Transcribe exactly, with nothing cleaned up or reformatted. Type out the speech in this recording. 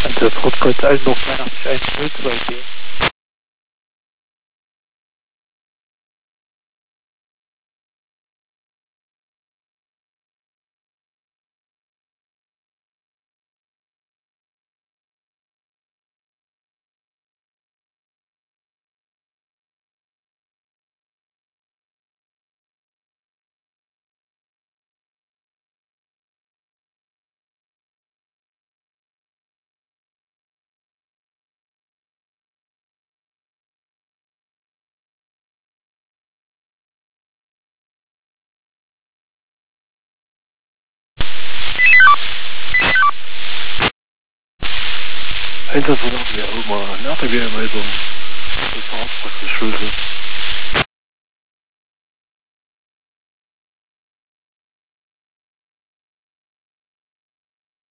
Einsatz Rotkreuz Eisenburg neunundachtzig eins null zwei B. Einsatz, wo haben wir immer nach der Meldung. Das war praktisch Schulze.